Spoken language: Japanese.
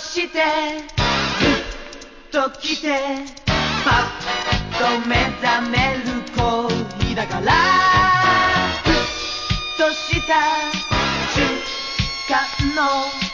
してグッときてパッと目覚める恋だからふっとした瞬間の